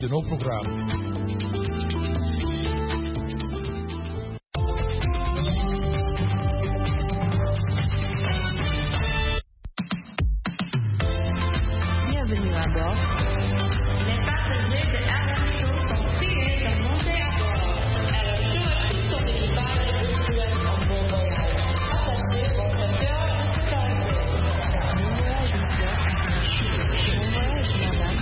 de nos programmes. Bienvenue à bord. Les passagers de RM Show sont priés de monter à bord. RM Show et tout son équipage vous souhaitent un bon voyage. Attachez votre cœur de sécurité. Bon voyage, monsieur. Bon voyage, madame.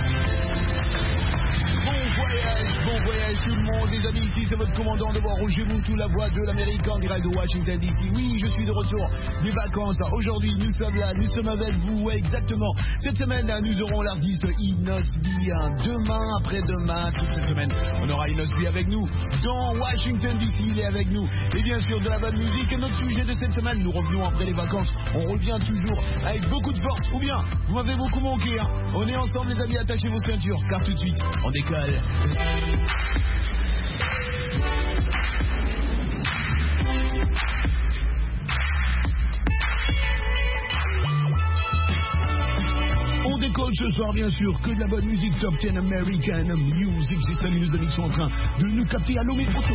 Bon voyage tout le monde, les amis, ici c'est votre commandant de bord Roger Moutou, la voix de l'Amérique en direct de Washington DC. Oui, je suis de retour des vacances. Aujourd'hui, nous sommes là, nous sommes avec vous, ouais, exactement. Cette semaine, nous aurons l'artiste Inosby. Demain, après-demain, toute cette semaine, on aura Inosby avec nous dans Washington DC, il est avec nous. Et bien sûr, de la bonne musique. Et notre sujet de cette semaine, nous revenons après les vacances. On revient toujours avec beaucoup de force. Ou bien, vous m'avez beaucoup manqué, hein. On est ensemble, les amis, attachez vos ceintures, car tout de suite, on décolle. On décolle ce soir, bien sûr, que de la bonne musique, Top 10 American Music. C'est ça, nos amis qui sont en train de nous capter à Lomé Photo.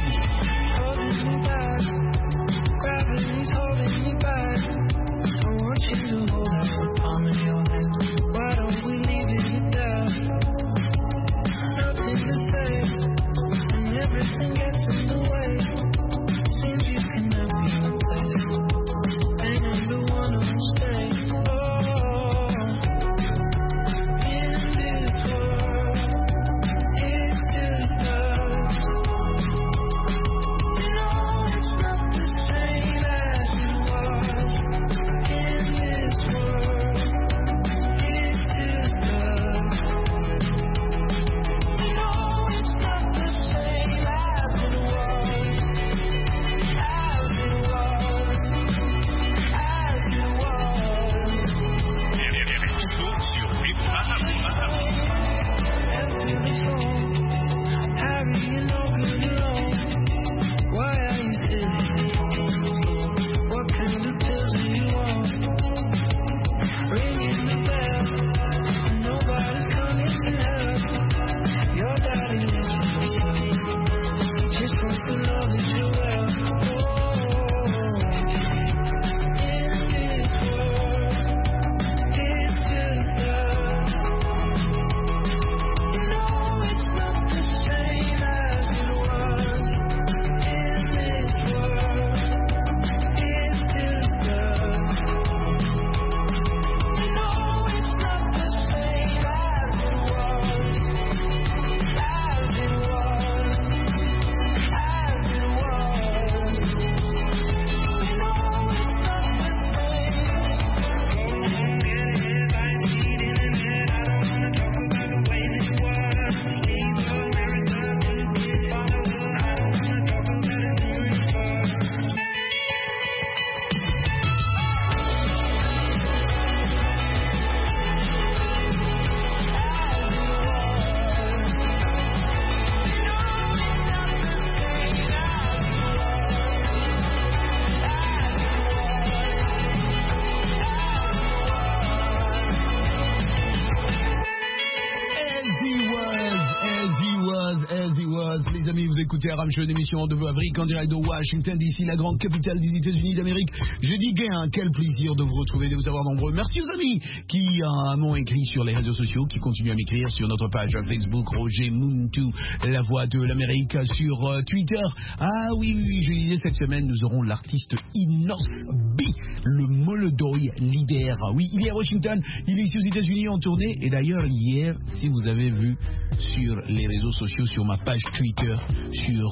Écoutez RM Show, une émission de Fabrique en direct de Washington DC, la grande capitale des États-Unis d'Amérique. J'ai dit gain, quel plaisir de vous retrouver, de vous avoir nombreux. Merci aux amis qui m'ont écrit sur les réseaux sociaux, qui continuent à m'écrire sur notre page Facebook Roger Moutou, la voix de l'Amérique, sur Twitter. Ah oui, je disais cette semaine, nous aurons l'artiste Inosby, le Molodoy leader. Oui, il est à Washington, il est ici aux États-Unis en tournée. Et d'ailleurs, hier, si vous avez vu sur les réseaux sociaux, sur ma page Twitter, sur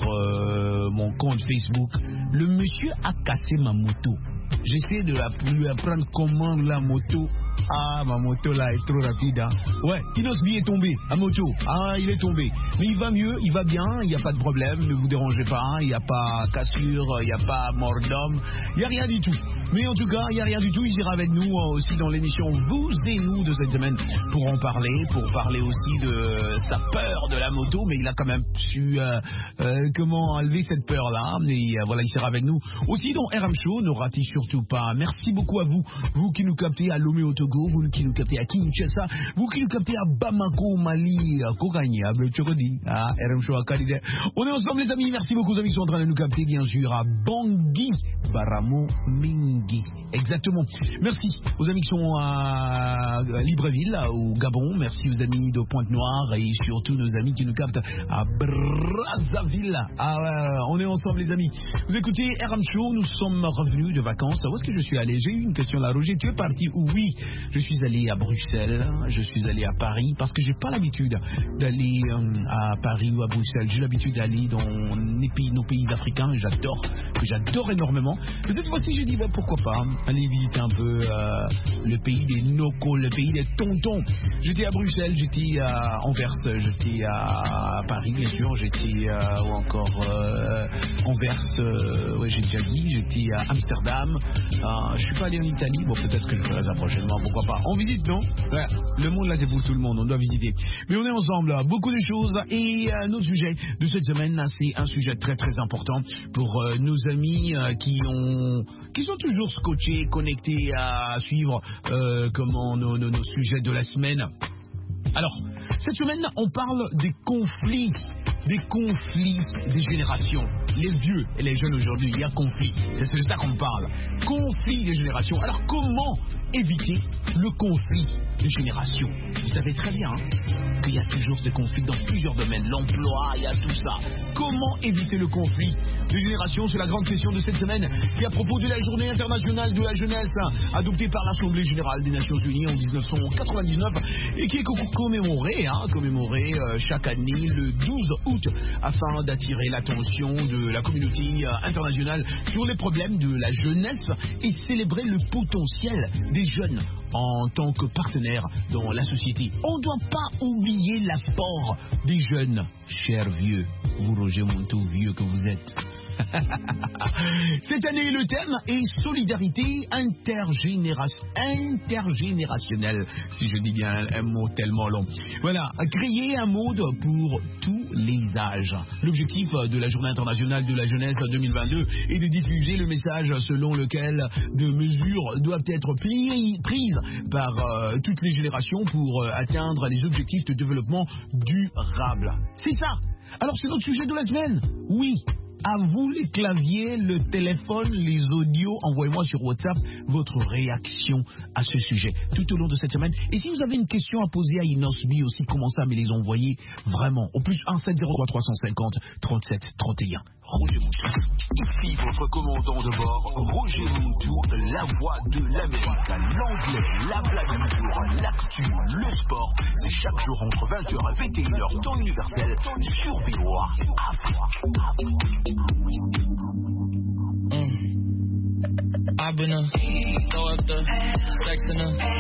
mon compte Facebook, le monsieur a cassé ma moto. J'essaie de lui apprendre comment la moto. Ah, ma moto là est trop rapide. Hein. Ouais, Inosby est tombé à moto. Ah, il est tombé. Mais il va mieux, il va bien, il n'y a pas de problème, ne vous dérangez pas. Il n'y a pas cassure, il n'y a pas mort d'homme, il n'y a rien du tout. Mais en tout cas, il n'y a rien du tout. Il sera avec nous aussi dans l'émission Vous et nous de cette semaine pour en parler, pour parler aussi de sa peur de la moto. Mais il a quand même su comment enlever cette peur-là. Et voilà, il sera avec nous aussi dans RM Show. Ne ratez surtout pas. Merci beaucoup à vous, vous qui nous captez à Lomé Autogol. Togo, vous qui nous captez à Kinshasa, vous qui nous captez à Bamako, Mali, à Kokani, à Belchokodi, à RM Show, à Kalide. On est ensemble les amis, merci beaucoup aux amis qui sont en train de nous capter bien sûr à Bangui, Baramo, Mingi. Exactement. Merci aux amis qui sont à Libreville, au Gabon, merci aux amis de Pointe-Noire et surtout nos amis qui nous captent à Brazzaville. On est ensemble les amis. Vous écoutez RM Show, nous sommes revenus de vacances. Où est-ce que je suis allé? J'ai eu une question là. Roger, tu es parti où? Oui, je suis allé à Bruxelles, je suis allé à Paris parce que j'ai pas l'habitude d'aller à Paris ou à Bruxelles. J'ai l'habitude d'aller dans nos pays africains, que j'adore énormément. Mais cette fois-ci, j'ai dit pourquoi pas aller visiter un peu le pays des Noko, le pays des tontons. J'étais à Bruxelles, j'étais à Anvers, j'étais à Paris bien sûr, j'étais ou encore Anvers, ouais j'ai déjà dit, j'étais à Amsterdam. Je suis pas allé en Italie, bon peut-être que je ferai ça prochainement, pourquoi pas. On visite, non? Ouais, le monde là c'est pour tout le monde, on doit visiter. Mais on est ensemble, là, beaucoup de choses et notre sujet de cette semaine, c'est un sujet très très important pour nos amis qui sont toujours scotchés, connectés à suivre nos sujets de la semaine. Alors, cette semaine, on parle des conflits des générations. Les vieux et les jeunes aujourd'hui, il y a conflit. C'est de ça qu'on parle. Conflit des générations. Alors, comment éviter le conflit des générations? Vous savez très bien qu'il y a toujours des conflits dans plusieurs domaines. L'emploi, il y a tout ça. Comment éviter le conflit des générations? C'est la grande question de cette semaine. C'est à propos de la Journée internationale de la jeunesse adoptée par l'Assemblée générale des Nations Unies en 1999 et qui est commémorée chaque année le 12 août afin d'attirer l'attention de la communauté internationale sur les problèmes de la jeunesse et célébrer le potentiel des jeunes en tant que partenaires dans la société. On ne doit pas oublier l'apport des jeunes. Chers vieux, vous Roger Montou, vieux que vous êtes. Cette année, le thème est solidarité intergénérationnelle, si je dis bien un mot tellement long. Voilà, créer un mode pour tous les âges. L'objectif de la Journée internationale de la jeunesse 2022 est de diffuser le message selon lequel de mesures doivent être prises par toutes les générations pour atteindre les objectifs de développement durable. C'est ça. Alors c'est notre sujet de la semaine. Oui. À vous les claviers, le téléphone, les audios, envoyez-moi sur WhatsApp votre réaction à ce sujet tout au long de cette semaine. Et si vous avez une question à poser à Inosbi aussi, commencez à me les envoyer vraiment au plus 1703 350 37 31. Roger Montou. Ici votre commandant de bord, Roger Montou, la voix de l'Amérique, l'anglais, la blague du jour, l'actu, le sport. C'est chaque jour entre 20h et 21h, temps universel, sur VOA Afrique. I've been throw up the sex in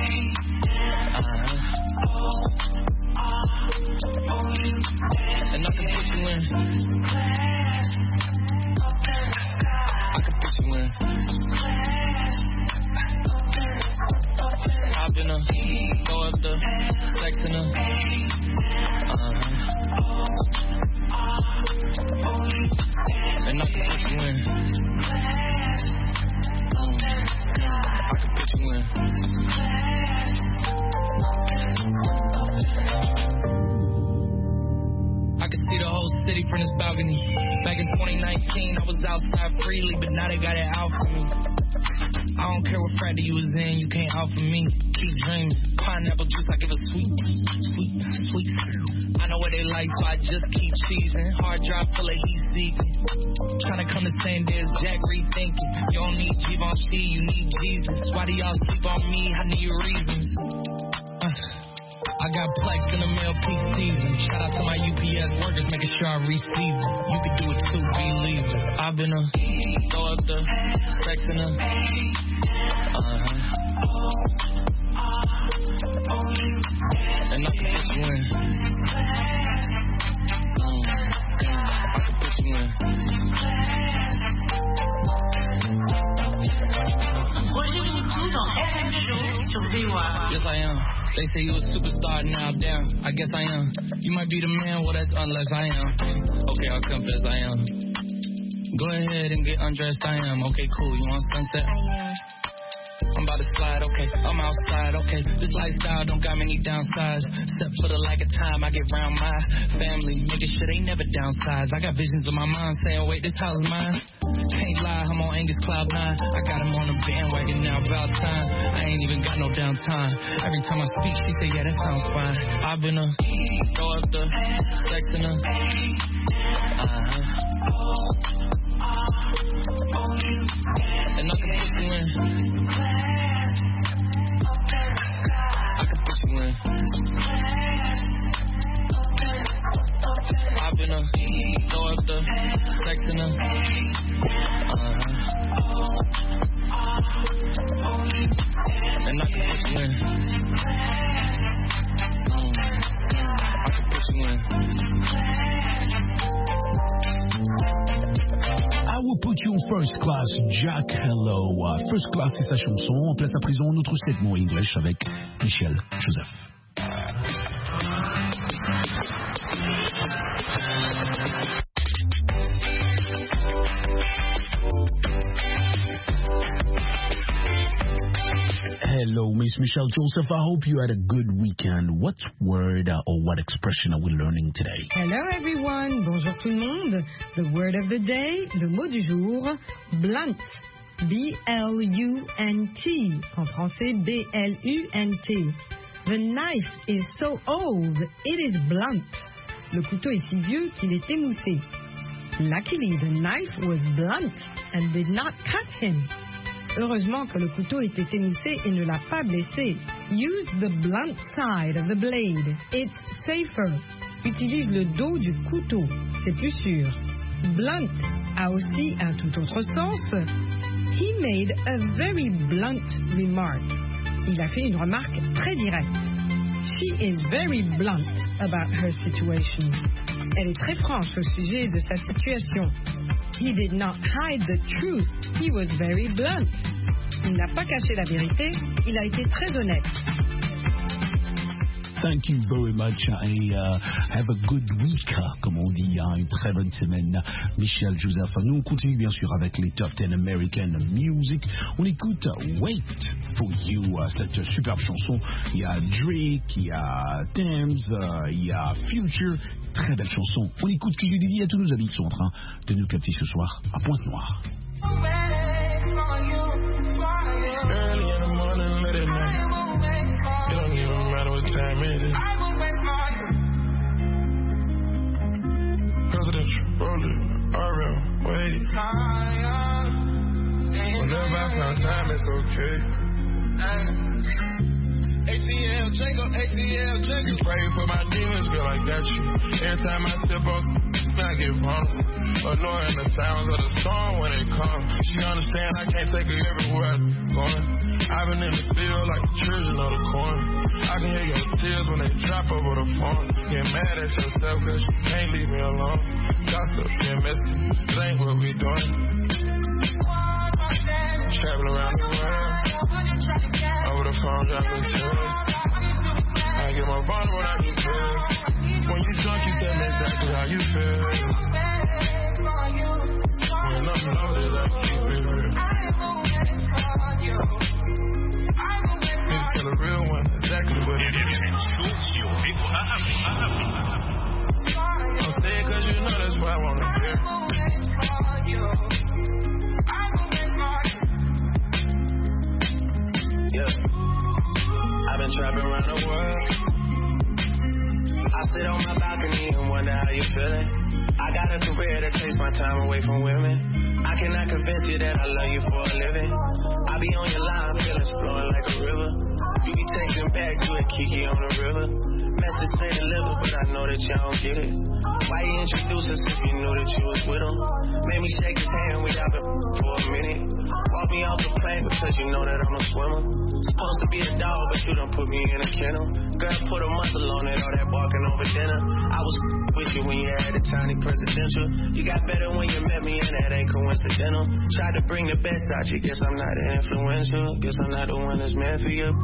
and I can put you in. I can put you in. I've been throw up the sex in and I can put you in. I can see the whole city from this balcony. Back in 2019, I was outside freely, but now they got it out for me. I don't care what Friday you was in, you can't out for me. Keep dreaming, pineapple juice, I give a sweet. I know what they like, so I just keep cheesing. Hard drive full of heat seeking. Trying to come the same day as Jack rethinking. You don't need Givenchy, you need Jesus. Why do y'all sleep on me? I need reasons. I got Plex in the mail peak season. Shout out to my UPS workers, making sure I receive it. You can do it too, believe it. I've been throw up the sex in and I can put you in. I can put you in. Roger Montou dans RM Show sur VOA. Yes, I am. They say you a superstar, now I'm down. I guess I am. You might be the man, well that's unless I am. Okay, I'll confess I am. Go ahead and get undressed, I am. Okay, cool, you want sunset? I am. I'm about to slide, okay. I'm outside, okay. This lifestyle don't got many downsides. Except for the lack of time I get around my family. Making sure they never downsize. I got visions in my mind saying, wait, this house is mine. Can't lie, I'm on Angus Cloud 9. I got him on the bandwagon now, about time. I ain't even got no downtime. Every time I speak, she say, yeah, that sounds fine. I've been a throw up the sex in her. And I can put you in. I can put you in. I've been a throw up the sex in her. And I can put you in. I can put you in. I will put you in first class, Jack Hello. First class, c'est sa chanson. On place à présent notre segment English avec Michel Joseph. Hello, Miss Michelle Joseph. I hope you had a good weekend. What word or what expression are we learning today? Hello everyone. Bonjour tout le monde. The word of the day, le mot du jour, blunt. B-L-U-N-T. En français, B-L-U-N-T. The knife is so old, it is blunt. Le couteau est si vieux qu'il est émoussé. Luckily, the knife was blunt and did not cut him. Heureusement que le couteau était émoussé et ne l'a pas blessé. Use the blunt side of the blade. It's safer. Utilise le dos du couteau. C'est plus sûr. Blunt a aussi un tout autre sens. He made a very blunt remark. Il a fait une remarque très directe. She is very blunt about her situation. Elle est très franche au sujet de sa situation. He did not hide the truth. He was very blunt. Il n'a pas caché la vérité. Il a été très honnête. Thank you very much. Have a good week, comme on dit, une très bonne semaine. Michel Joseph. Nous, on continue bien sûr avec les Top 10 American Music. On écoute Wait for You, cette superbe chanson. Il y a Drake, il y a Thames, il y a Future. Très belle chanson. On écoute ce que je dis à tous nos amis qui sont en train de nous capter ce soir à Pointe-Noire. Early in the morning, late at night. It don't even matter what time it is. Presidential, roller, RM, wait. Whenever I found time, it's okay. ATL, Jacob, ATL, Jacob. You pray for my demons, girl, I got you. Every time I step up, I get vulnerable. Annoying the sounds of the storm when it comes. She understand I can't take her everywhere I'm going. I've been in the field like the children of the corn. I can hear your tears when they drop over the phone. Get mad at yourself cause you can't leave me alone. Gossip, get messy, it ain't what we doing. Traveling around the world. Over the phone, dropping tears. I get my bond when I get good. When you drunk, you tell me exactly how you feel. When I'm loaded, I keep it real. Niggas tell a real one exactly what it is. Don't say it cause you know that's why I wanna hear. Yeah, I've been trapping around the world. I sit on my balcony and wonder how you feeling. I got a career that takes my time away from women. I cannot convince you that I love you for a living. I be on your line, feelings flowing like a river. You be texting back, you and Kiki on the river. Message say deliver, but I know that y'all don't get it. Why you introduce us if you knew that you was with him? Made me shake his hand, we out there for a minute. Walk me off the plane because you know that I'm a swimmer. Supposed to be a dog, but you done put me in a kennel. Girl, put a muzzle on it, all that barking over dinner. I was with you when you had a tiny presidential. You got better when you met me, and that ain't coincidental. Tried to bring the best out you, guess I'm not influential. Guess I'm not the one that's meant for you.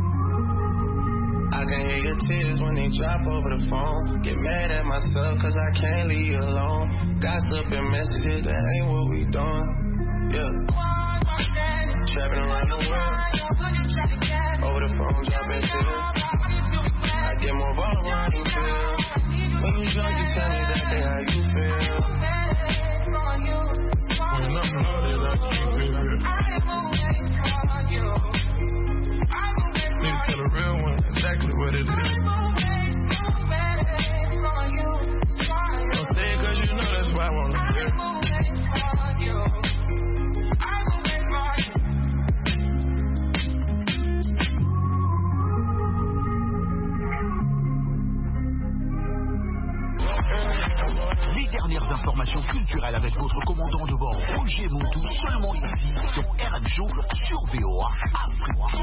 I can hear your tears when they drop over the phone. Get mad at myself cause I can't leave you alone. Gossip and messages, that ain't what we doing. Yeah. Trapping around the world. Over the phone, dropping tears. I get more vulnerable than feel. When you drunk, you tell me that day how you feel. When I'm loaded, I keep it real. Need to tell a real one exactly what it is. Don't say it 'cause you know that's why I wanna hear. Les dernières informations culturelles avec votre commandant de bord Roger Montou, seulement ici sur RM Show sur VOA Afrique.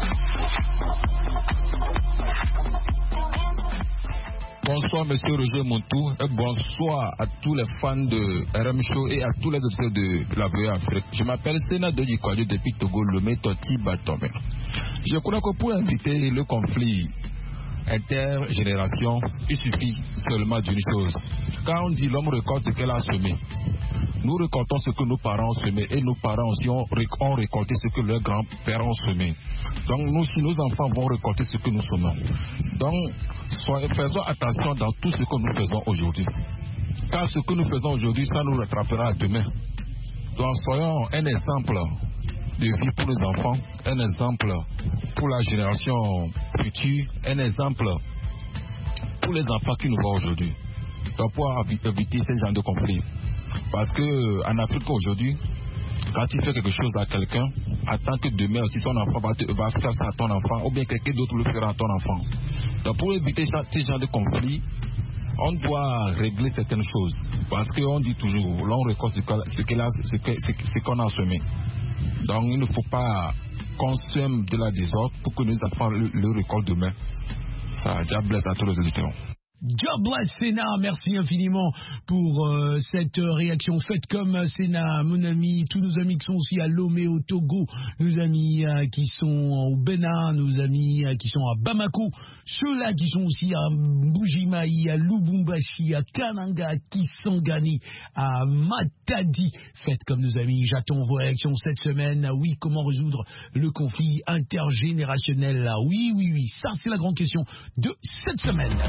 Bonsoir Monsieur Roger Montou et bonsoir à tous les fans de RM Show et à tous les auditeurs de la VOA Afrique. Je m'appelle Sénat Dodi Kwadjo depuis Togo, Lomé Toti Batome. Je crois que pour éviter le conflit intergénération, il suffit seulement d'une chose. Quand on dit l'homme récolte ce qu'elle a semé, nous récoltons ce que nos parents ont semé et nos parents aussi ont récolté ce que leurs grands-pères ont semé. Donc nous, si nos enfants vont récolter ce que nous semons. Donc faisons attention dans tout ce que nous faisons aujourd'hui. Car ce que nous faisons aujourd'hui, ça nous rattrapera demain. Donc soyons un exemple de vie pour nos enfants, un exemple pour la génération future, un exemple pour les enfants qui nous voient aujourd'hui. Donc pour éviter ces genres de conflits. Parce que en Afrique aujourd'hui, quand tu fais quelque chose à quelqu'un, attends que demain aussi ton enfant va faire ça à ton enfant, ou bien quelqu'un d'autre le fera à ton enfant. Donc pour éviter ces genres de conflits, on doit régler certaines choses. Parce qu'on dit toujours, l'on récolte ce qu'on a semé. Donc il ne faut pas qu'on sème de la désordre pour que nos enfants le récoltent demain. Ça, Dieu blesse à tous les auditeurs. God bless Sénat, merci infiniment pour cette réaction. Faites comme Sénat, mon ami, tous nos amis qui sont aussi à Lomé au Togo, nos amis qui sont au Bénin, nos amis qui sont à Bamako, ceux-là qui sont aussi à Mbujimaï, à Lubumbashi, à Kananga, à Kisangani, à Matadi. Faites comme nos amis, j'attends vos réactions cette semaine. Oui, comment résoudre le conflit intergénérationnel? Oui, ça c'est la grande question de cette semaine.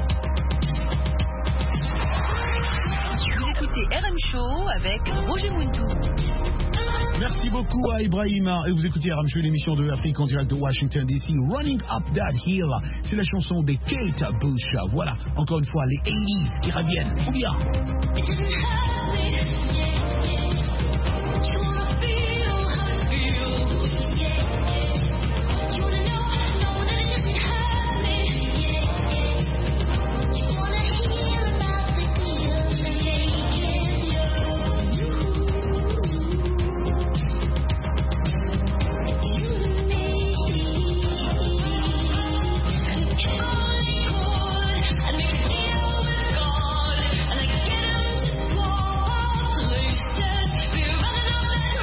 Vous écoutez RM Show avec Roger Montou. Merci beaucoup à Ibrahim. Et vous écoutez RM Show, l'émission de l'Afrique en direct de Washington DC. Running Up That Hill, c'est la chanson de Kate Bush. Voilà, encore une fois, les 80s qui reviennent. Ou bien. Loose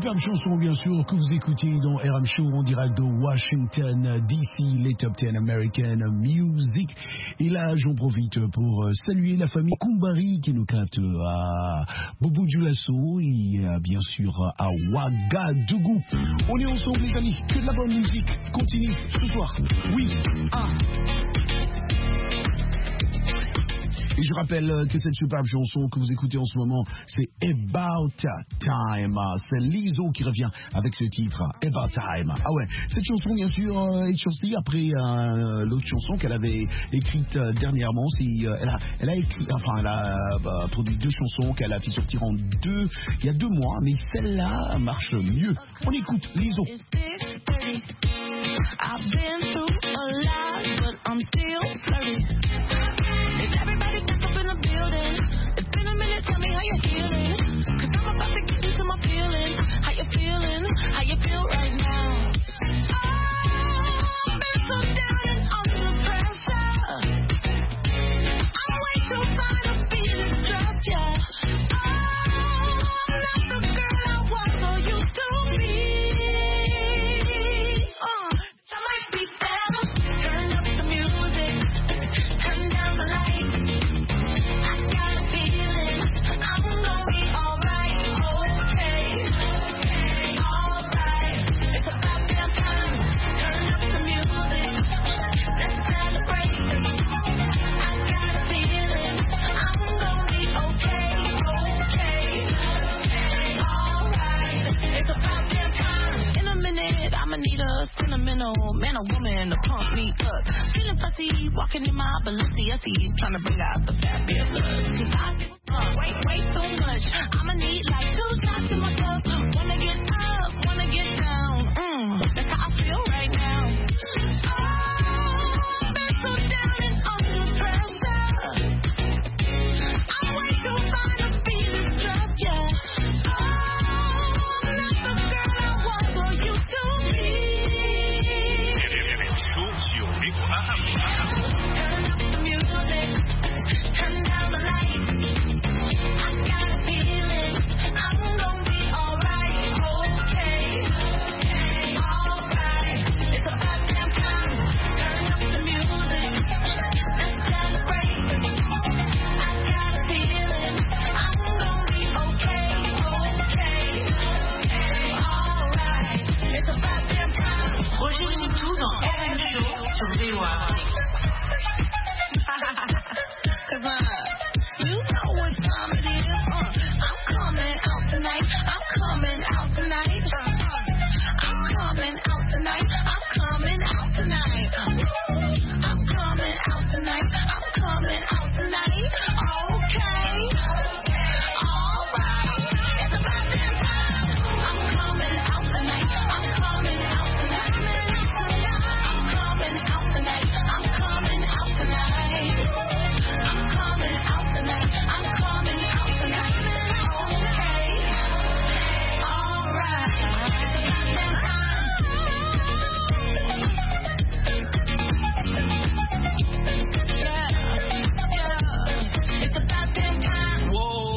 superbe chanson, bien sûr, que vous écoutez dans RM Show en direct de Washington, D.C., les Top 10 American Music. Et là, j'en profite pour saluer la famille Kumbari qui nous capte à Bobo Dioulasso et bien sûr à Ouagadougou. On est ensemble, les amis, que de la bonne musique. Continue ce soir. Oui, Et je rappelle que cette superbe chanson que vous écoutez en ce moment, c'est About Time. C'est Lizzo qui revient avec ce titre, About Time. Ah ouais, cette chanson, bien sûr, est sortie après l'autre chanson qu'elle avait écrite dernièrement. Elle a produit 2 chansons qu'elle a fait sortir il y a 2 mois, mais celle-là marche mieux. On écoute Lizzo. I've been through a lot, but I'm still flirty. Is everybody back up in the building? It's been a minute, tell me how you're feeling. Cause I'm about to get into my feelings. How you feeling? How you feel right now? I've been so down and under pressure. I'm way too fine to be distressed, yeah. I'm not the girl I was or used to be. I might be better. Turn up the music. Turn down the lights. I got a feeling I'm gonna be alright. Okay. Alright. It's about damn time. Turn up the music. Let's celebrate. I got a feeling I'm gonna be okay. Alright. It's about damn time. In a minute, I'ma need a sentimental man or woman to pump me up. Feeling fussy, walking in my Balenciennes, trying to bring out the fabulous. Cause I feel way too much. I'ma need like 2 shots in my cup. Wanna get up, wanna get down. That's how I feel right now. I've been so down and under pressure. I'm way too fine to be distressed, yeah. I'm not the girl I was or used to be. Turn up the music, turn down the lights. I got a feeling I'm gonna be alright, okay. Alright, it's about damn time. Turn up the music, let's celebrate. I got a feeling I'm gonna be okay. Alright, it's about damn time. Rejoignez tout dans RM Show sur VOA. Cause you know what time it is. I'm coming out tonight. I'm coming out tonight. I'm coming out tonight. I'm coming out tonight. I'm coming out tonight. I'm coming out tonight. Okay. Alright. It's about damn time. I'm coming out tonight. I'm coming out tonight. I'm coming out tonight. I'm coming out tonight. I'm coming out tonight. I'm coming out tonight. Okay. Alright. It's about damn time. Yeah. It's about damn time.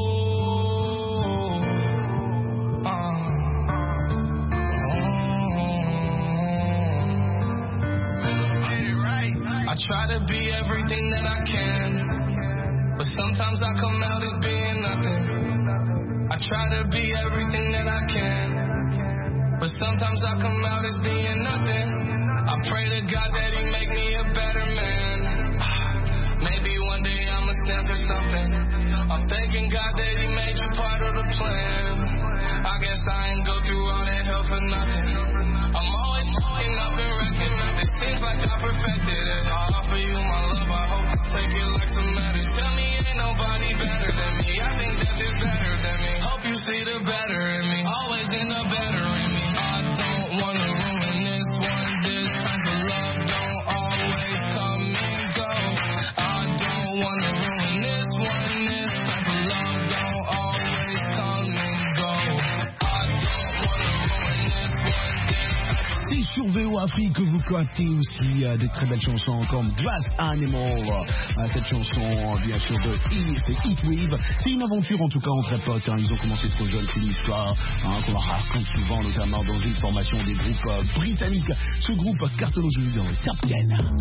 I try to be everything that I can, but sometimes I come out as being nothing. I try to be everything that I can, but sometimes I come out as being nothing. I pray to God that He make me a better man. Maybe one day I'ma stand for something. I'm thanking God that He made you part of the plan. I guess I ain't go through all that hell for nothing. I'm always fucking up and wrecking up. It seems like I perfected it. I offer you my love, I hope you take it like some medicine. Tell me ain't nobody better than me. I think that you're better than me. Hope you see the better in me. Always end up better in me. I don't wanna ruin this one. This type of love don't always come and go. I don't wanna ruin this one. This type of love don't always come and go. I don't wanna ruin this one. This type of C'est sur VOA Afrique, vous captez aussi des très belles chansons comme Glass Animal. Cette chanson, bien sûr, de Heatwave. C'est une aventure, en tout cas, entre potes. Ils ont commencé trop jeunes, c'est l'histoire qu'on leur raconte souvent, notamment dans une formation des groupes britanniques. Ce groupe cartonne aujourd'hui dans le top 10.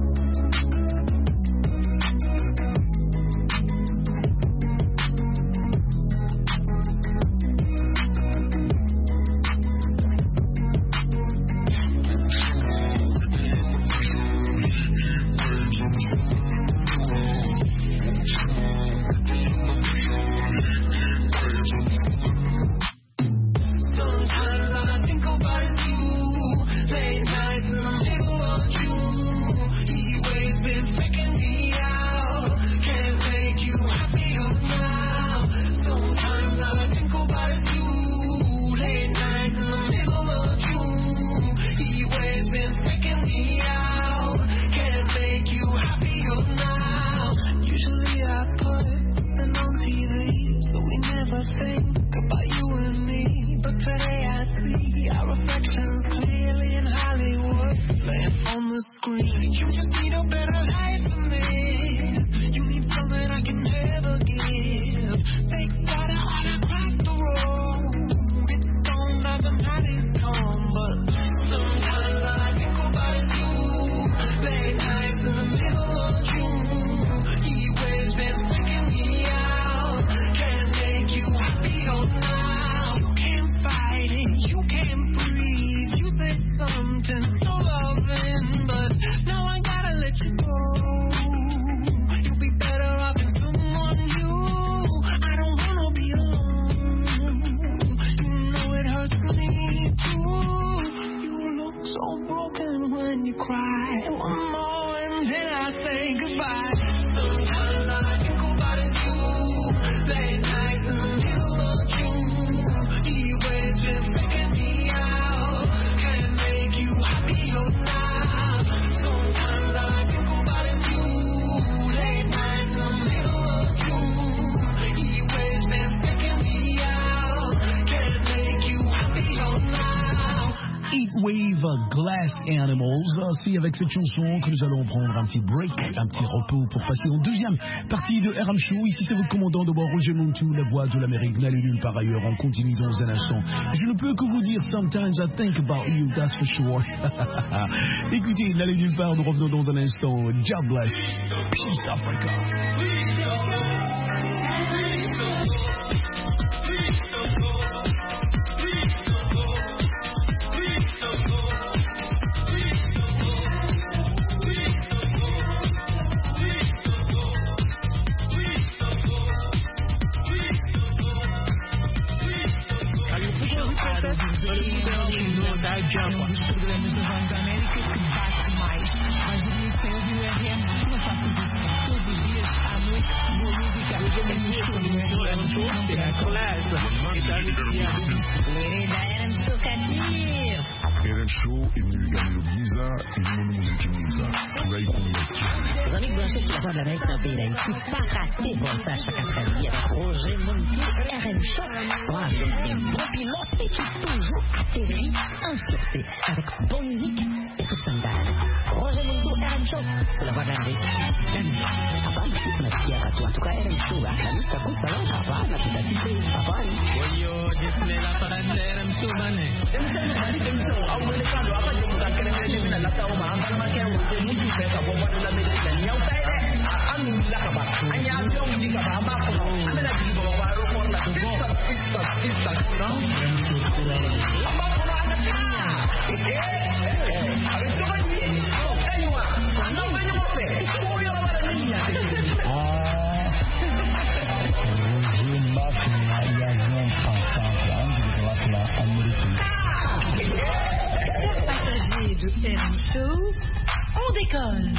Glass Animals. C'est avec cette chanson que nous allons prendre un petit break, un petit repos pour passer en deuxième partie de RM Show. Ici c'est votre commandant de bord, Roger Montou, la voix de l'Amérique, n'allez nulle part ailleurs. On continue dans un instant. Je ne peux que vous dire, sometimes I think about you, that's for sure. Écoutez, n'allez nulle part, nous revenons dans un instant. God bless. Peace Africa. Roger Montou, RM Show. Avec des bons pilotes et qui toujours atterrit en sûreté avec bonne musique et tout standard. Roger Montou, RM Show. C'est la voix d'Amérique. Apa? Merci à toi. En tout cas, RM Show. La liste à coup, ça va. Apa? La tentative. Apa? Yo, disney la para RM Show, mané. Passagers de RM Show, on décolle.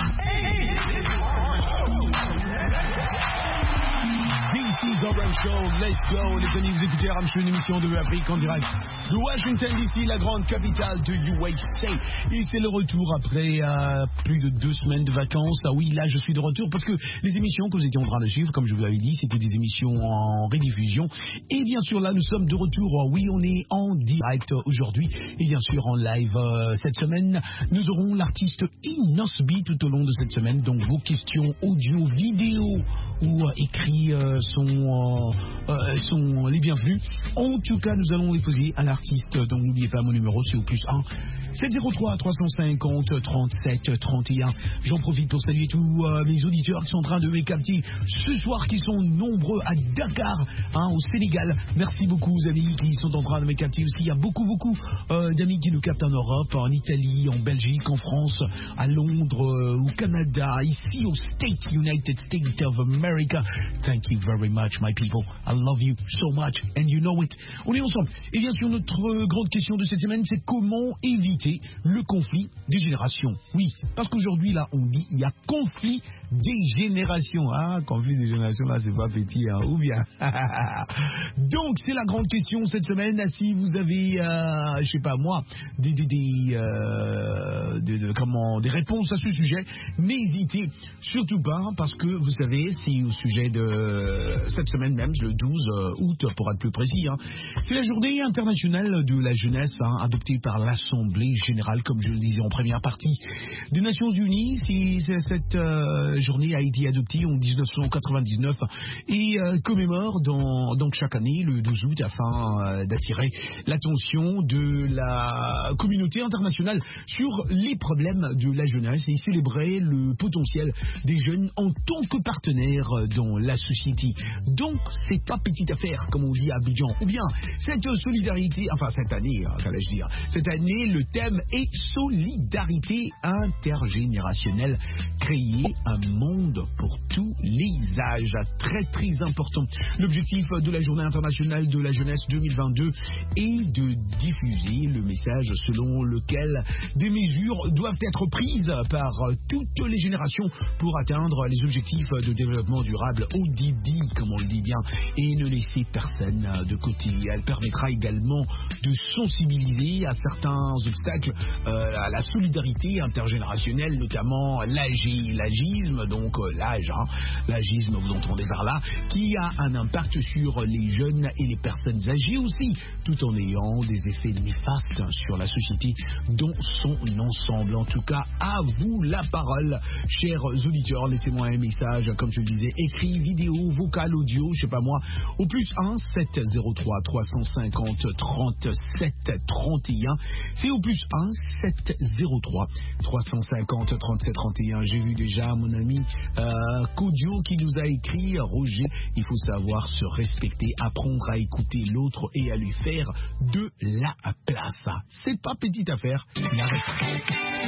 This is RM Show, let's go. Les amis, vous écoutez RM Show, une émission de Afrique en direct de Washington DC, la grande capitale de USA. Et c'est le retour après plus de 2 semaines de vacances. Ah oui, là je suis de retour parce que les émissions que vous étiez en train de suivre, comme je vous l'avais dit, c'était des émissions en rediffusion. Et bien sûr là nous sommes de retour. Oui, on est en direct aujourd'hui et bien sûr en live cette semaine. Nous aurons l'artiste Inosby tout au long de cette semaine. Donc vos questions audio, vidéo ou écrits sont les bienvenus. En tout cas, nous allons les poser à l'artiste. Donc n'oubliez pas mon numéro, c'est au plus 1 703 350 37 31. J'en profite pour saluer tous mes auditeurs qui sont en train de me capter ce soir, qui sont nombreux à Dakar, au Sénégal. Merci beaucoup aux amis qui sont en train de me capter aussi. Il y a beaucoup d'amis qui nous captent en Europe, en Italie, en Belgique, en France, à Londres, au Canada, ici au United States of America. Thank you very much, my people. I love you so much, and you know it. On est ensemble. Et bien sûr, notre grande question de cette semaine, c'est comment éviter le conflit des générations. Oui, parce qu'aujourd'hui, là, on dit il y a conflit des générations. Ah, conflit des générations, là, c'est pas petit, hein, ou bien. Donc, c'est la grande question cette semaine. Si vous avez, je sais pas moi, des réponses à ce sujet, n'hésitez surtout pas, parce que vous savez, c'est au sujet de cette semaine même, le 12 août, pour être plus précis. C'est la journée internationale de la jeunesse, adoptée par l'Assemblée générale, comme je le disais en première partie des Nations Unies. Cette journée a été adoptée en 1999 et commémore donc chaque année le 12 août afin d'attirer l'attention de la communauté internationale sur les problèmes de la jeunesse et célébrer le potentiel des jeunes en tant que partenaires dans la société. Donc c'est pas petite affaire comme on dit à Abidjan. Ou bien cette solidarité, enfin cette année, qu'allais-je dire, cette année le thème est solidarité intergénérationnelle, créer un monde pour tous les âges. Très très important. L'objectif de la journée internationale de la jeunesse 2022 est de diffuser le message selon lequel des mesures doivent être prises par toutes les générations pour atteindre les objectifs de développement durable ODD, comme on le dit bien, et ne laisser personne de côté. Elle permettra également de sensibiliser à certains obstacles à la solidarité intergénérationnelle, notamment l'agisme, donc l'agisme, vous entendez par là, qui a un impact sur les jeunes et les personnes âgées aussi, tout en ayant des effets néfastes sur la société dans son ensemble. En tout cas, à vous la parole, chers auditeurs. Laissez-moi un message, comme je le disais, écrit, vidéo, vocal, audio, je sais pas moi, au plus 1 703 350 37 31. C'est au plus 1 703 350 37 31. J'ai vu déjà mon ami Kodio qui nous a écrit: Roger, il faut savoir se respecter, apprendre à écouter l'autre et à lui faire de la place. C'est pas petite affaire. La réponse.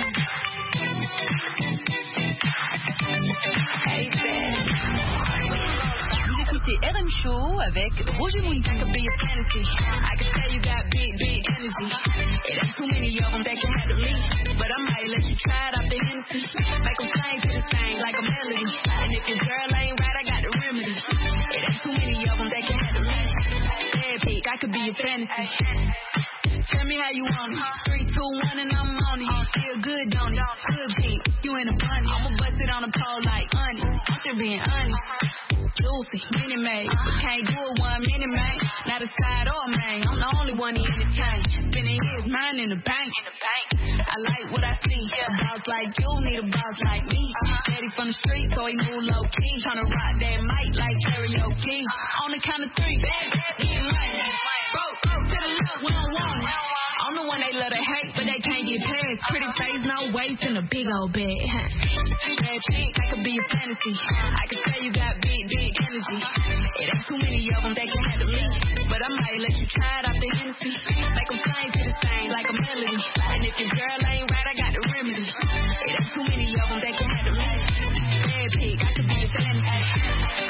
Vous écoutez RM Show avec Roger Moulitou. I could be a fantasy. I could say you got big energy. It ain't too many of them that can handle me, but I might let you try it out the Hennessy. Make them sing to the same like a melody. And if your girl ain't right, I got the remedy. It ain't too many of them that can handle me. Yeah, big, I could be a fantasy. Tell me how you want it. 3, 2, 1, and I'm on it. Feel good, don't it? Good pink, you in a bunny. I'ma bust it on the pole like honey. I'm just being honest. Juicy, mini made, but can't do it 1 minute, man. Not a side or main. I'm the only one to entertain. Spending his mind in the bank. I like what I see. A boss like you need a boss like me. Daddy from the street, so he move low key. Tryna rock that mic like karaoke. On the count of 3, get money. Broke to the left, we don't want it. I'm the one they love to hate, but they can't get past. Pretty face, no waist, and a big old bag. Red pink, I could be a fantasy. I could say you got big energy. It ain't too many of them that can handle me, but I might let you try it out the Hennessy. Make them sing to the same like a melody. And if your girl ain't right, I got the remedy. It ain't too many of them that can handle me. Red pink, I could be a fantasy.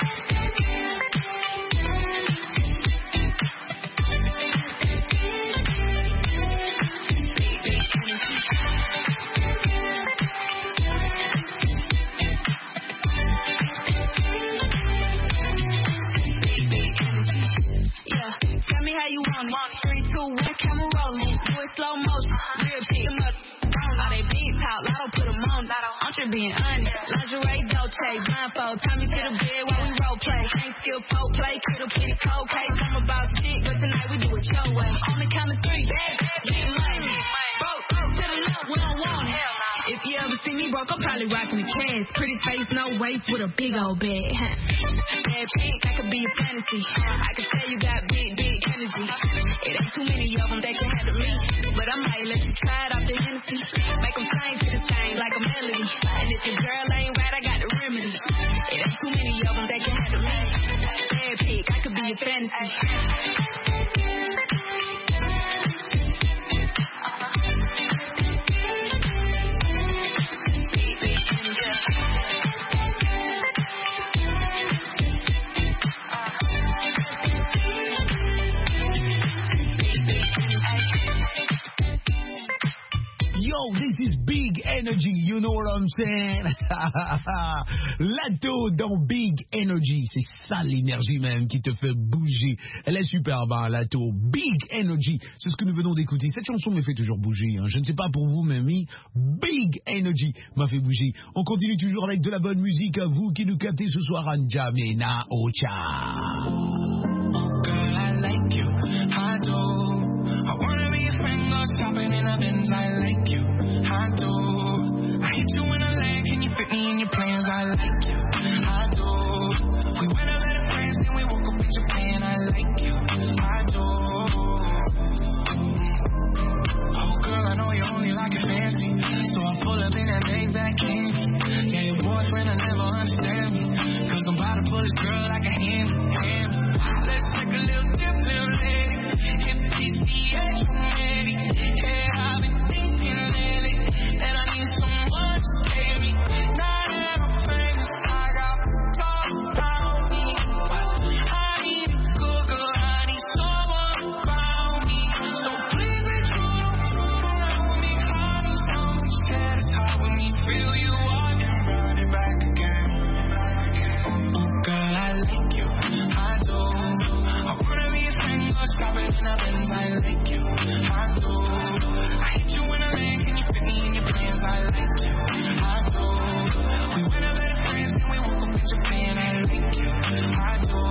Tell me how you want it. 3, 2, 2, one camera rolling. Do it slow motion. Real pick 'em up. All they big talk, Lotto put 'em on. I'm just being honest. Lingerie, Dolce, blindfold. Tie me to the bed while we role play. Ain't skill folk play, kiddo, kitty, cold case. I'm about shit, but tonight we do it your way. On the count of 3, get money. Broke to the left, we don't want it. If you ever see me broke, I'm probably rocking the cash. Pretty face, no waist, with a big old bag. Bad chick, that could be a fantasy. I can tell you got big energy. It ain't too many of them that can handle me. But I might let you try it off the Hennessy. Make them sing to the same like a melody. And if your girl ain't right, I got the remedy. It ain't too many of them that can handle me. Bad chick, I could be a fantasy. Yo, this is Big Energy, you know what I'm saying? Lato dans Big Energy, c'est ça l'énergie même qui te fait bouger. Elle est superbe, hein, Lato. Big Energy, c'est ce que nous venons d'écouter. Cette chanson me fait toujours bouger, hein. Je ne sais pas pour vous, mais Big Energy m'a fait bouger. On continue toujours avec de la bonne musique à vous qui nous captez ce soir à N'Djamena Ocha. Girl, I like you, I do. I wanna be a friend, go shopping in a Benz, I like you, I do. I hit you in a leg, can you fit me in your plans, I like you, I do. We went out better friends, then we woke up in Japan, I like you, I do. Oh girl, I know you only like it fancy, so I pull up in that big back candy. Yeah, your boyfriend will never understand me, cause I'm about to pull this girl like a hand. Let's take a little dip, little lady. If PCH from Eddie. Yeah, I've been thinking lately that I need someone to save me. Now that I'm famous, I got love around me. I need a good girl, I need someone around me. So please be true, don't around me. I need someone to satisfy with me. Feel you on and run it back again. Oh girl, I like you, I do. I wanna be a friend, go shopping in a Benz, I like you, I do. I hit you in a leg, can you fit me in your plans, I like you, I do. We went out better friends, then we woke up in Japan, I like you, I do,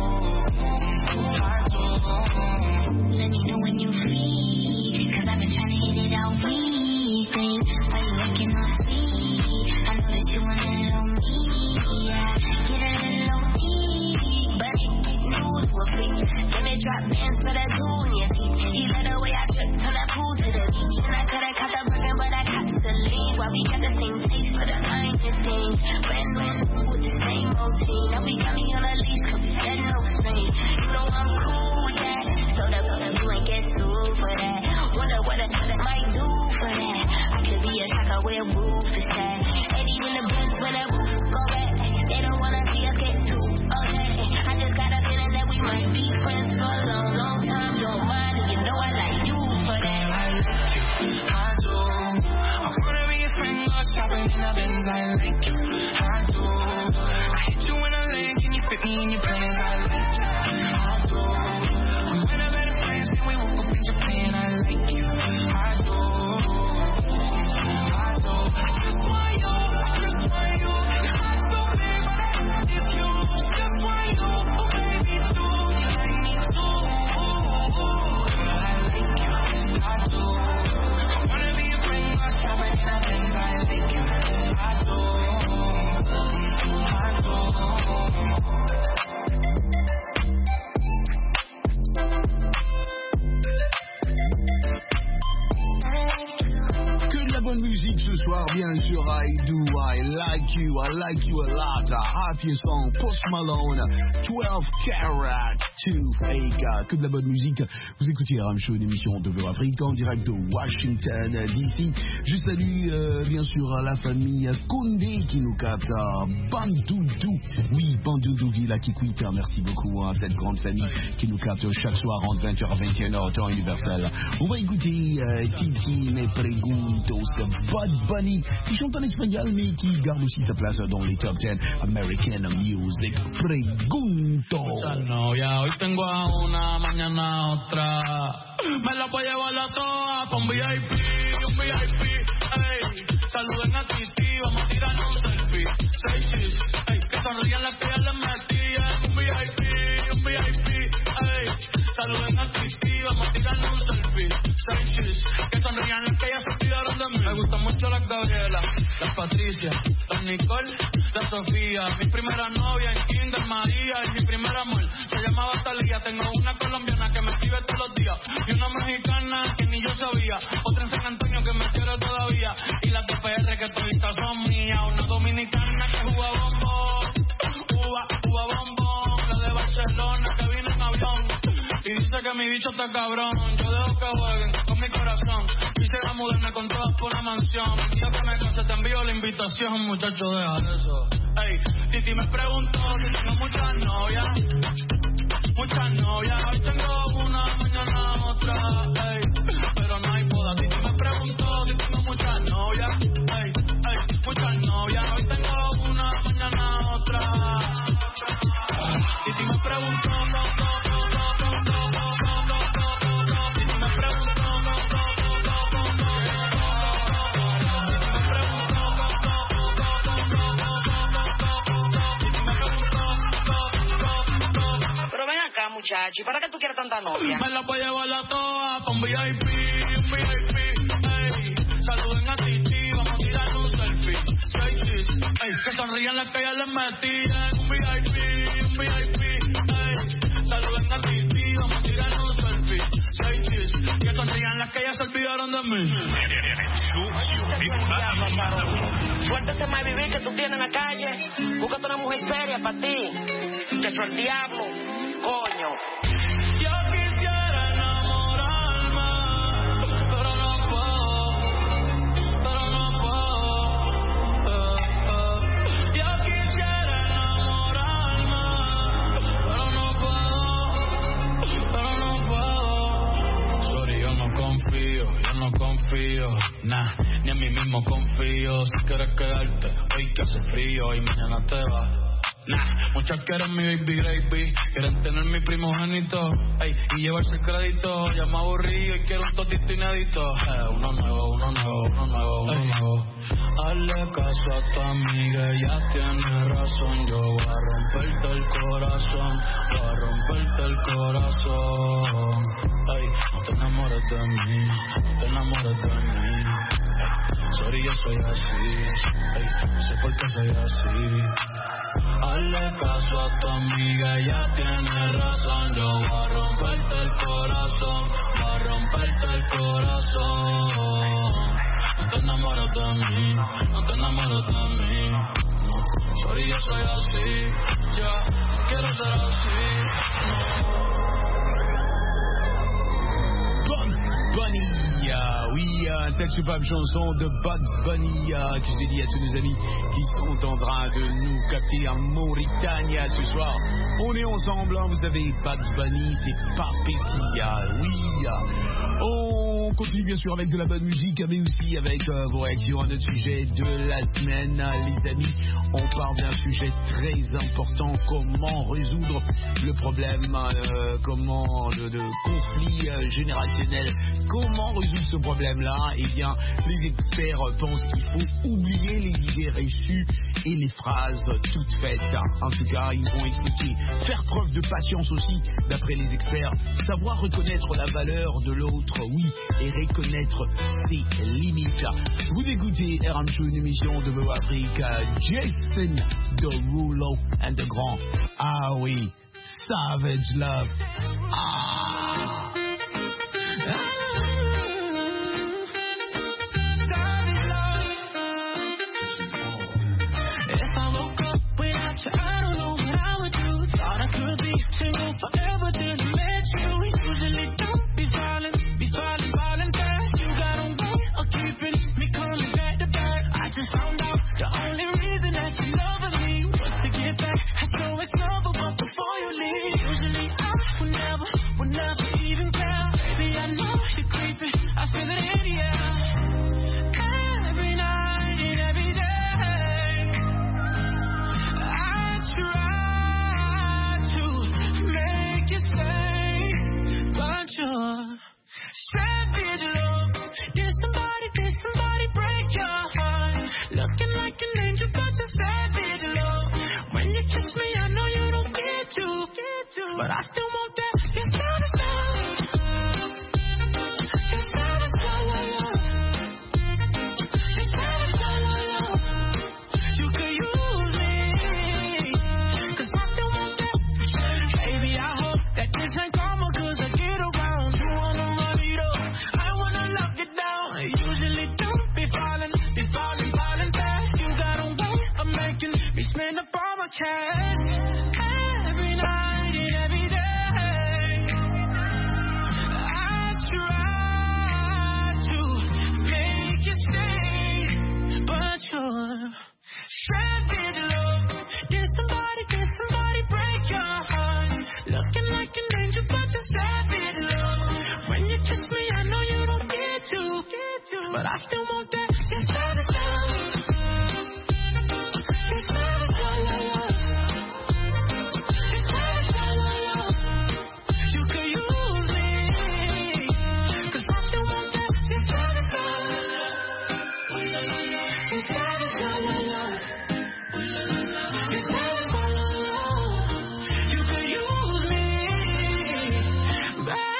I do. Let me know when you free, cause I've been trying to hit it all weekly. Why you looking on me? I know that you want a little me, yeah. Get a little deep, but new to a freak. Let me drop bands for that dude in your teeth. He let the way I took, turn that pool to the beach. And I could've caught the burger, but I caught the lead. While we got the same taste for the finest things. Brand new with the same routine. Now we got me on a leash, cause we said no strings. You know I'm cool with that. So the you ain't get sued for that. Wonder what a nigga might do for that. I could be a shocker where roof is at. Eddie in the Benz when that roof go back. They don't wanna see us get too upset. I just got a feeling that we might be friends for a long, long time. Don't mind, and you know I like you for that. I like you, I do. I wanna be a friend, go shopping in a Benz, I like you, I do. I hit you in a leg, can you fit me in your plans, I like you, I do. We went out better friends, then we woke up in Japan, I like you, I do, I do. Just want you, I'm so big, but I need you. Just want you, oh baby too, I need you. I like you, I do. I wanna be a friend, go shopping in a Benz, I like you, I do, I do. Que de la bonne musique ce soir, bien sûr. I do, I like you a lot. Happy Song, Post Malone, 12 Karat, 2 Fake. Que de la bonne musique. Vous écoutez RM Show, une émission de Afrique en direct de Washington DC. Je salue bien sûr la famille Koundé qui nous capte. Bandoudou, oui, Bandoudou Villa Kikwita. Merci beaucoup à cette grande famille qui nous capte chaque soir entre 20h à 21h, temps universel. On va écouter Titi Me Preguntos de Bad Bunny, qui chante en espagnol mais qui garde aussi sa place dans les top 10 American Music. Pregunto. Ya hoy tengo a una, mañana a otra. Me la voy a llevar a todas con VIP, un VIP. Ey, saluden a Titi, vamos a tirar un selfie. Seis chis, ey, que sonrían las que ya les metían. Un VIP. Ey, saluden a Titi, vamos a tirar un selfie. Seis chis, que sonrían las que ya se olvidaron de mí. Me gustan mucho las Gabriela, las Patricia, las Nicole, la Sofía. Mi primera novia en Kinder María y mi primer amor se llamaba Talía. Tengo una colombiana que me escribe todos los días y una mexicana que ni yo sabía. Otra en San Antonio que me quiere todavía y las de PR que todavía son mías. Una dominicana que juega bombón, uva bombón. La de Barcelona que vino en avión y dice que mi bicho está cabrón. Yo dejo que jueguen con mi corazón. Quisiera mudarme con todas por una mansión. El día que me case te envío la invitación, muchacho, deja eso. Ey, Titi me preguntó si tengo muchas novias. Hoy tengo una, mañana otra. Ey, pero no hay boda. Titi me preguntó si tengo muchas novias. Ey, muchas novias. Hoy tengo una, mañana otra. Titi me preguntó. Muchachi, ¿para qué tú quieres tanta novia? Me la voy a llevar a todas pa' un VIP, ey. Saluden a Titi, vamos a tirar un selfie. Seis chis, ey, que sonrían las que ya les metían. Un VIP, ey. Saluden a Titi, vamos a tirar un selfie. Seis chis, que sonrían las que ya se olvidaron de mí. Suéltate más vivir que tú tienes en la calle. Búscate una mujer seria para ti. Que soy el diablo. Coño. Yo quisiera enamorarme, pero no puedo. Yo quisiera enamorarme, pero no puedo. Sorry, yo no confío, nah, ni en mí mismo confío. Si quieres quedarte, hoy que hace frío y mañana te vas. Nah, muchas quieren mi baby gravy, quieren tener mi primogénito, ey, y llevarse el crédito. Ya me aburrí y quiero un totito inédito. Uno nuevo. Hazle caso a tu amiga, ella tiene razón. Yo voy a romperte el corazón, Ey, no te enamores de mí, Sorry, yo soy así, ey, sé por qué soy así. Hazle caso a tu amiga, ella tiene razón. Yo voy a romperte el corazón, No te enamores de mí, no. Sorry, yo soy así, yo quiero ser así, Bunny, oui, cette superbe chanson de Bugs Bunny que j'ai dit à tous nos amis qui sont en train de nous capter en Mauritanie ce soir. On est ensemble, hein, vous savez, Bugs Bunny, c'est Papetia, oui. On continue bien sûr avec de la bonne musique, mais aussi avec vos réactions à notre sujet de la semaine, les amis. On parle d'un sujet très important, comment résoudre le problème, de conflit générationnel. Comment résoudre ce problème-là? Eh bien, les experts pensent qu'il faut oublier les idées reçues et les phrases toutes faites. En tout cas, ils vont expliquer, faire preuve de patience aussi, d'après les experts, savoir reconnaître la valeur de l'autre, oui, et reconnaître ses limites. Vous écoutez RM Show, une émission de Beau Afrique, Jason Derulo and the Grand. Ah oui, Savage Love. Forever till I met you. Usually don't be violent, violent. You got a way of keeping me coming back to back. I just found out the only reason that you loving me was to get back. I know it's over, but before you leave, usually I would never even care. Baby, I know you're creeping, I feel it in the air. Every night and every day, Savage love. Did somebody break your heart? Looking like an angel, but you're savage love. When you kiss me, I know you don't get to, but I still want that. You're savage love. You're savage love. You're savage love. You could use me, 'cause I still want that. Baby, I hope that this ain't karma, 'cause I get around. You wanna run it up, I wanna lock it down. I usually don't be falling back. You got a way of making me spend up all my cash. Every night and every day, I try to make you stay, but you're savage love. Did somebody break your heart? Looking like an angel, but you're savage love. When you kiss me, I know you don't get to, but I still want that. You're savage love. You're savage love. You're savage love. You could use me, 'cause I still want that. You're savage love. You're savage love. You're savage love. You could use me, baby.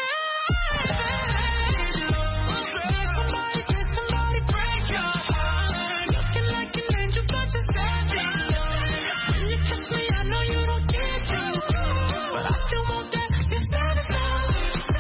Did somebody break your heart? Looking like an angel, but you're savage love. When you kiss me, I know you don't get to, but I still want that. You're savage love.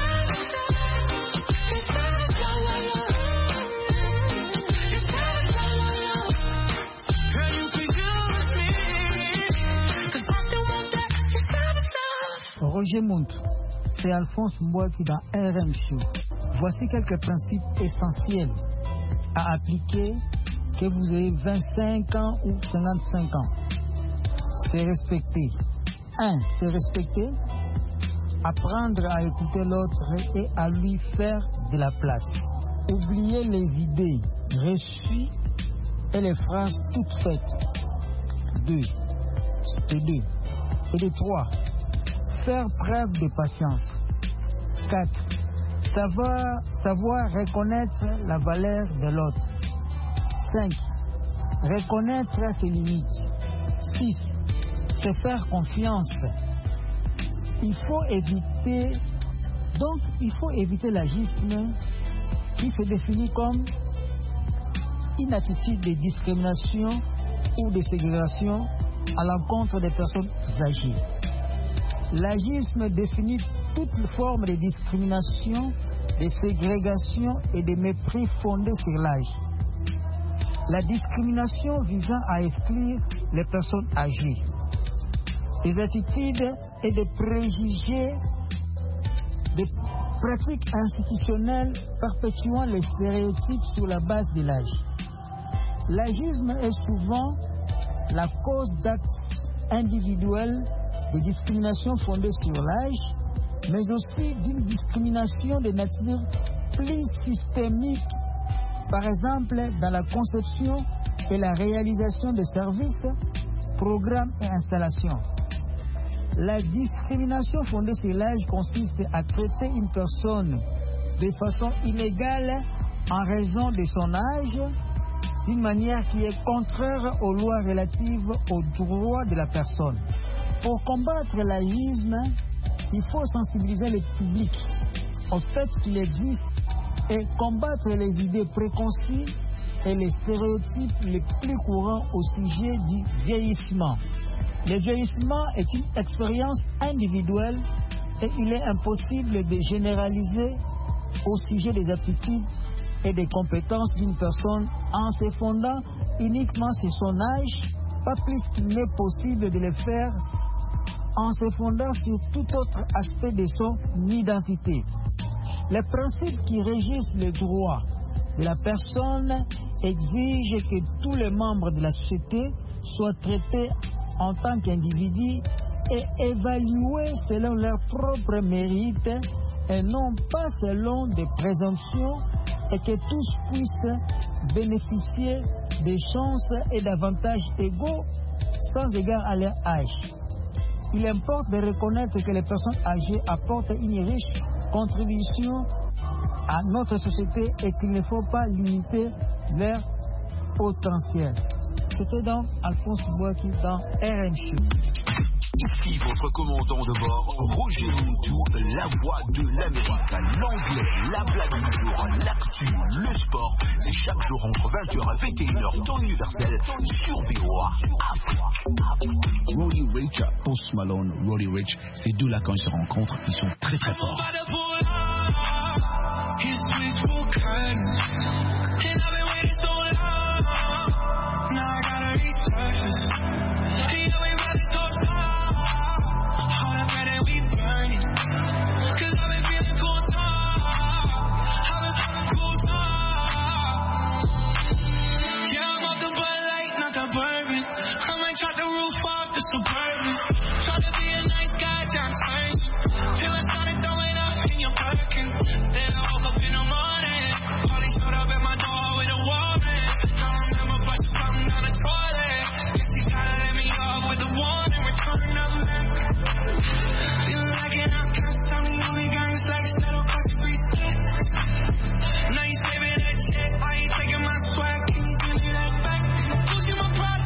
You're savage love. You're savage love. Girl, you could use me, 'cause I still want that. You're savage love. Roger Montre, c'est Alphonse Mbouaki dans RM Show. Voici quelques principes essentiels à appliquer, que vous ayez 25 ans ou 55 ans. C'est respecter. 1. C'est respecter. Apprendre à écouter l'autre et à lui faire de la place. Oublier les idées reçues et les phrases toutes faites. 2. Et de 3. Faire preuve de patience. 4. Savoir reconnaître la valeur de l'autre. 5. Reconnaître ses limites. 6. Se faire confiance. Il faut éviter l'agisme qui se définit comme une attitude de discrimination ou de ségrégation à l'encontre des personnes âgées. L'agisme définit toute forme de discrimination, de ségrégation et de mépris fondés sur l'âge. La discrimination visant à exclure les personnes âgées. Des attitudes et des préjugés, des pratiques institutionnelles perpétuant les stéréotypes sur la base de l'âge. L'agisme est souvent la cause d'actes individuels de discrimination fondée sur l'âge, mais aussi d'une discrimination de nature plus systémique, par exemple dans la conception et la réalisation de services, programmes et installations. La discrimination fondée sur l'âge consiste à traiter une personne de façon inégale en raison de son âge, d'une manière qui est contraire aux lois relatives aux droits de la personne. Pour combattre l'agisme, il faut sensibiliser le public au fait qu'il existe et combattre les idées préconçues et les stéréotypes les plus courants au sujet du vieillissement. Le vieillissement est une expérience individuelle et il est impossible de généraliser au sujet des aptitudes et des compétences d'une personne en se fondant uniquement sur son âge, pas plus qu'il n'est possible de le faire en se fondant sur tout autre aspect de son identité. Les principes qui régissent les droits de la personne exigent que tous les membres de la société soient traités en tant qu'individus et évalués selon leurs propres mérites et non pas selon des présomptions, et que tous puissent bénéficier des chances et d'avantages égaux sans égard à leur âge. Il importe de reconnaître que les personnes âgées apportent une riche contribution à notre société et qu'il ne faut pas limiter leur potentiel. C'était donc Alphonse Boaki dans RM Show. Ici votre commandant de bord, Roger Montou, la voix de l'Amérique, l'anglais, la blague du jour, l'actu, le sport. C'est chaque jour entre 20h et 21h, temps universel, sur VOA. Roddy Ricch, Post Malone, Roddy Ricch, ces deux-là quand ils se rencontrent, ils sont très très forts. Chop the roof off the Suburban. Try to be a nice guy, John Tyson. Till I started throwing up in your Birkin. Then I woke up in the morning. Police showed up at my door with a warrant. I remember flushing something down the toilet. Guess he gotta let me off with a warning. Return another man. Feeling like an outcast. Tell me only gangs like settle cost 3 sticks. Now you saving that check. Why you taking my swag? Can you give me that back? Gucci my product.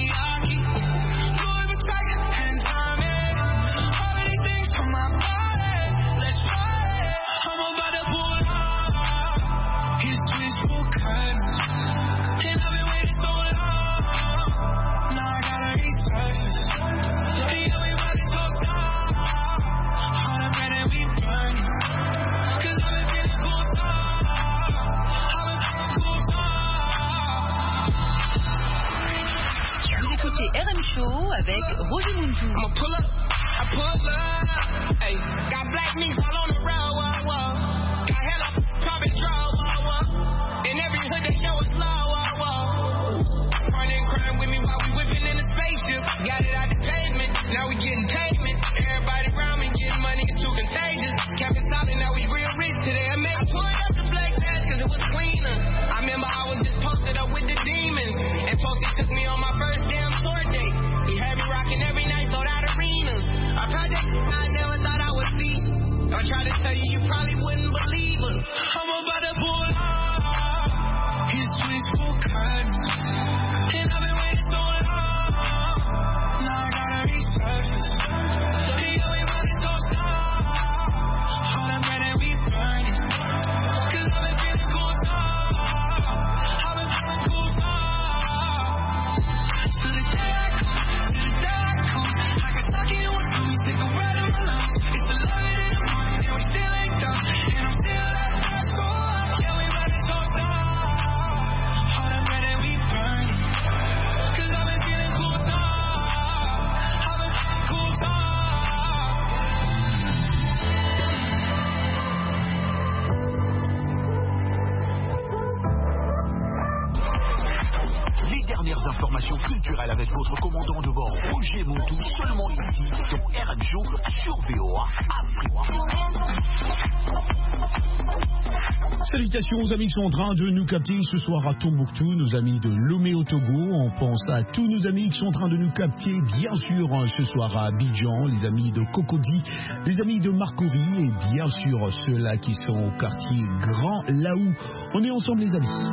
RM Show avec Roger Montou. I'ma pull up, I pull up, hey, got black meat all on the road, whoa, whoa. Got hella private draw, whoa, whoa. In every hood they show us love, whoa, whoa. Running crime with me while we whipping in the spaceship. Got it out the pavement, now we getting pavement. Everybody around me getting money, it's too contagious. Kept it solid, now we real rich today. I pulled up the black patch cause it was cleaner. I remember I was just posted up with the demons. And Posty took me on my first damn tour date. He had me rocking every night, sold out arenas. A project I never thought I would see. I try to tell you, you probably wouldn't believe us. I'm about to pull up. His twist full curtains. And I've been waiting so long. Now I gotta resurface. He always wanted to stop. All that bread that we burning. Cause I've been feeling cool talk. I've been feeling cool talk. To the day I come, I can talk you with me, stick a red in my lungs. It's the love in the morning, and we still ain't done. And I'm still at that school, yeah, we ready to start. All that bread that we burning. Cause I've been feeling cool talk. I've been feeling cool talk. Les dernières informations culturelles avec votre commandant de bord, Roger Montou, seulement ici, dans RM Show, sur VOA Afrique. Salutations aux amis qui sont en train de nous capter ce soir à Tombouctou, nos amis de Lomé au Togo. On pense à tous nos amis qui sont en train de nous capter, bien sûr, ce soir à Abidjan, les amis de Cocody, les amis de Marcory et bien sûr ceux-là qui sont au quartier Grand Laou. On est ensemble les amis.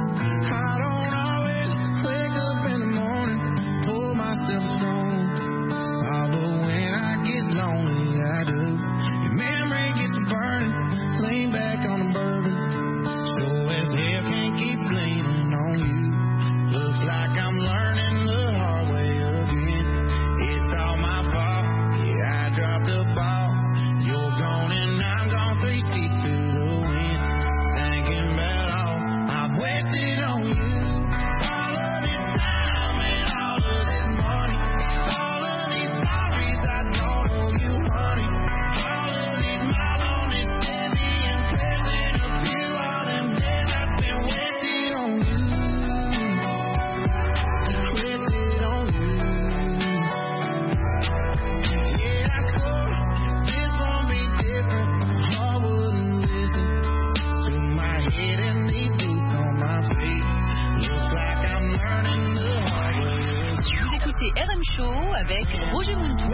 RM Show avec Roger Montou.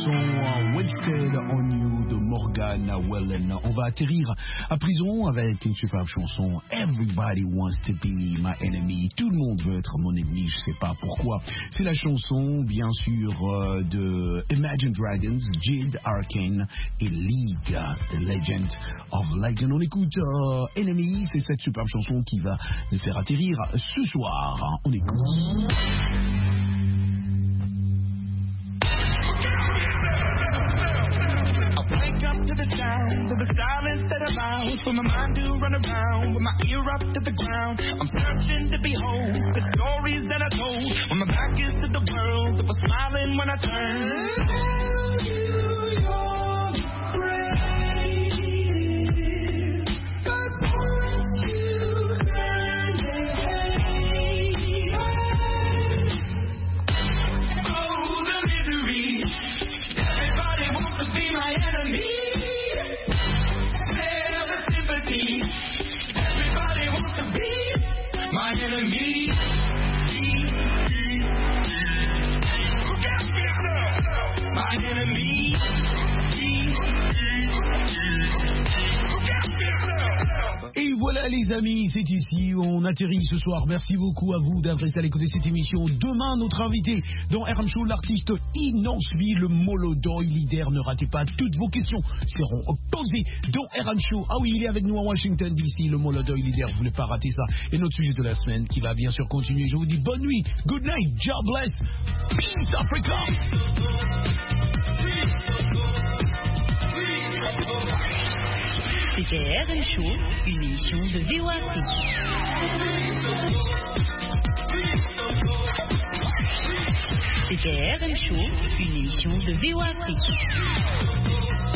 chanson Wasted on You de Morgan Wallen. On va atterrir à prison avec une superbe chanson Everybody Wants to Be My Enemy. Tout le monde veut être mon ennemi, je sais pas pourquoi. C'est la chanson, bien sûr, de Imagine Dragons, Jade Arcane et League, The Legend of Legend. On écoute Enemy, c'est cette superbe chanson qui va nous faire atterrir ce soir. On écoute. To the sound of the silence that allows for my mind to run around with my ear up to the ground. I'm searching to behold the stories that I told when my back is to the world that was smiling when I turned. Et voilà les amis, c'est ici où on atterrit ce soir. Merci beaucoup à vous d'avoir resté à l'écoute de cette émission. Demain, notre invité dans RM Show, l'artiste Inonsby, le Molodoy leader. Ne ratez pas, toutes vos questions seront posées dans RM Show. Ah oui, il est avec nous à Washington DC, le Molodoy leader. Vous ne voulez pas rater ça. Et notre sujet de la semaine qui va bien sûr continuer. Je vous dis bonne nuit, good night, God bless, peace Africa. C'était RM Show, une émission de VOA Afrique. C'était RM Show, une émission de VOA Afrique.